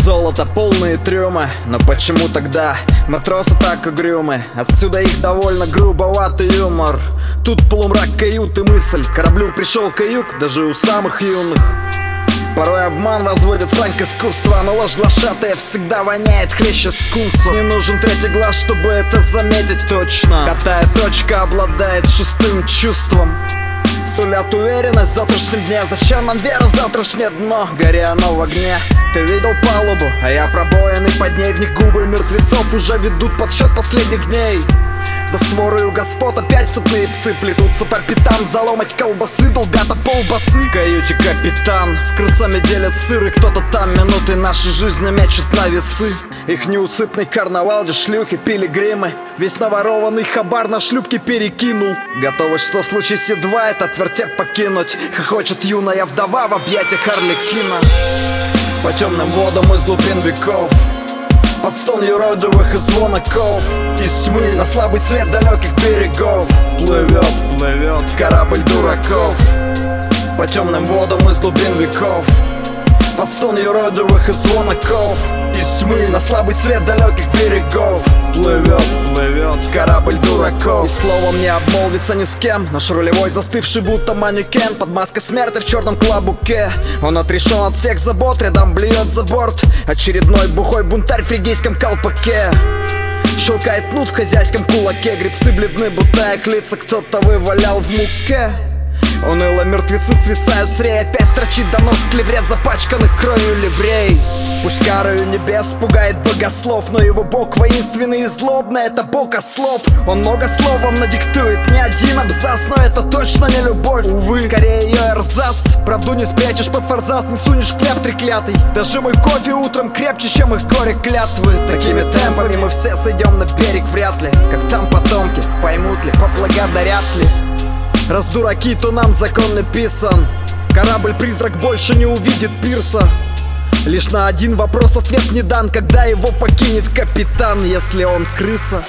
золота полные трюмы. Но почему тогда матросы так угрюмы? Отсюда их довольно грубоватый юмор. Тут полумрак каюты, мысль: кораблю пришел каюк даже у самых юных. Порой обман возводит в ранг искусства, но ложь глашатая всегда воняет хлеще скунсу. Не нужен третий глаз, чтобы это заметить точно. Пятая точка обладает шестым чувством. Сулят уверенность в завтрашнем дне. Зачем нам вера в завтрашнее дно? Горя оно в огне. Ты видел палубу, а я пробоины под ней. В них губы мертвецов уже ведут подсчет последних дней. За сворою господ опять цепные псы плетутся по пятам. Заломать колбасы долбят о полбасы. В каюте капитан с крысами делят сыр. И кто-то там минуты нашей жизни мечет на весы. Их неусыпный карнавал, где шлюхи, пилигримы. Весь наворованный хабар на шлюпке перекинул. Готовость, что случись едва этот вертеп покинуть. Хохочет юная вдова в объятиях Арлекина. По темным водам из глубин веков, под стон юродивых и звоноков. Из тьмы на слабый свет далеких берегов плывет, плывет корабль дураков. По темным водам из глубин веков, под стон юродивых и звоноков. Из тьмы на слабый свет далеких берегов плывет, плывет корабль дураков. И словом не обмолвится ни с кем. Наш рулевой застывший будто манекен под маской смерти в черном клобуке. Он отрешен от всех забот, рядом блюет за борт очередной бухой бунтарь в фригийском колпаке. Щелкает кнут в хозяйском кулаке. Гребцы бледны, будто их лица кто-то вывалял в муке. Уныло мертвецы свисают с рей. Опять строчит донос клеврет запачканных кровью ливрей. Пусть карою небес пугает богослов, но его бог воинственный и злобный — это бог ослов. Он много словом надиктует, не один абзац, но это точно не любовь, увы, скорее ее эрзац. Правду не спрячешь под форзац, не сунешь хлеб треклятый. Даже мой кофе утром крепче, чем их горе клятвы. Такими темпами мы все сойдем на берег вряд ли. Как там потомки, поймут ли, поблагодарят ли? Раз дураки, то нам закон написан. Корабль-призрак больше не увидит пирса. Лишь на один вопрос ответ не дан: когда его покинет капитан, если он крыса.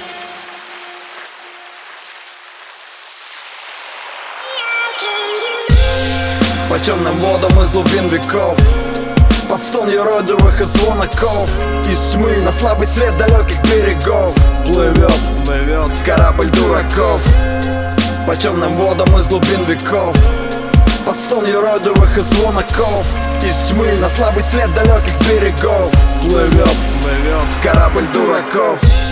По темным водам из глубин веков, под стон юродивых и звоноков. Из тьмы на слабый свет далеких берегов плывет, плывет корабль дураков. По темным водам из глубин веков, под стон юродивых и звоноков. Из тьмы на слабый свет далеких берегов плывет, плывет корабль дураков.